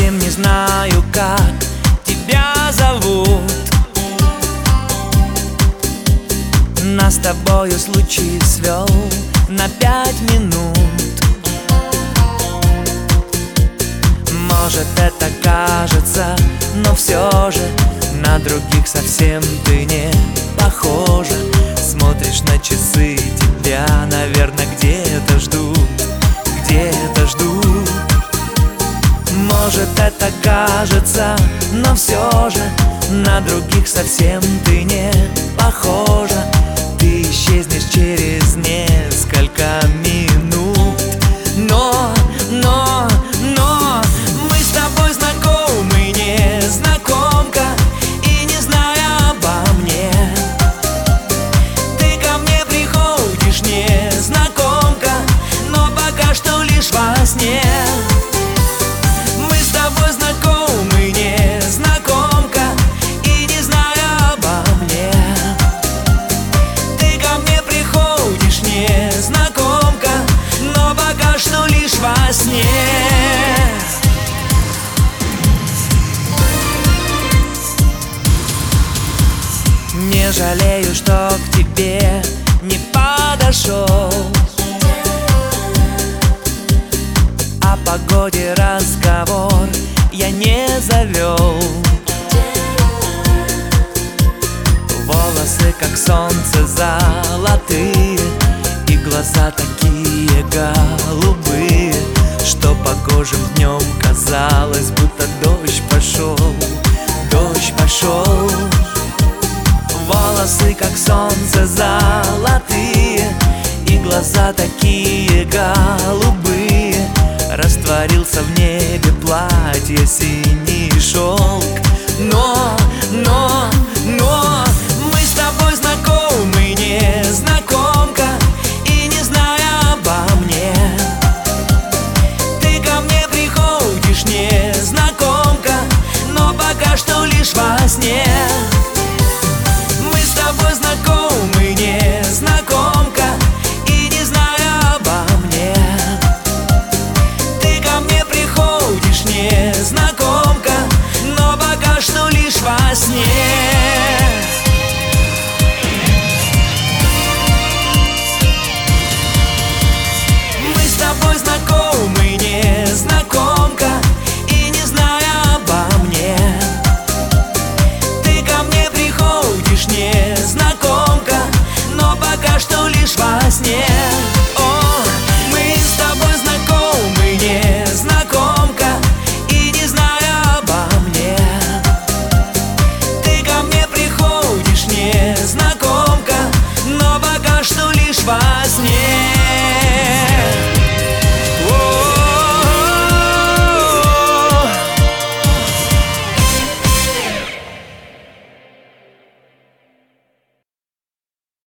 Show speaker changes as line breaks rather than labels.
совсем не знаю, как тебя зовут. Нас с тобою случай свел на 5 минут. Может, это кажется, но все же на других совсем ты не похожа. Смотришь на часы, тебя, наверное, где-то ждут, где-то ждут. Может, это кажется, но все же на других совсем ты не похожа. Ты исчезнешь через несколько минут. Но мы с тобой знакомы, незнакомка, и не зная обо мне, ты ко мне приходишь, незнакомка, но пока что лишь во сне. Мы с тобой знакомы, незнакомка, и не зная обо мне, ты ко мне приходишь, незнакомка, но пока что лишь во сне. Не жалею, что к тебе не подошел, о погоде разговор я не завел. Волосы, как солнце, золотые, и глаза такие голубые, что погожим днем казалось, будто дождь пошел, дождь пошел. Волосы, как солнце, золотые, и глаза такие голубые, растворился в небе платье синее.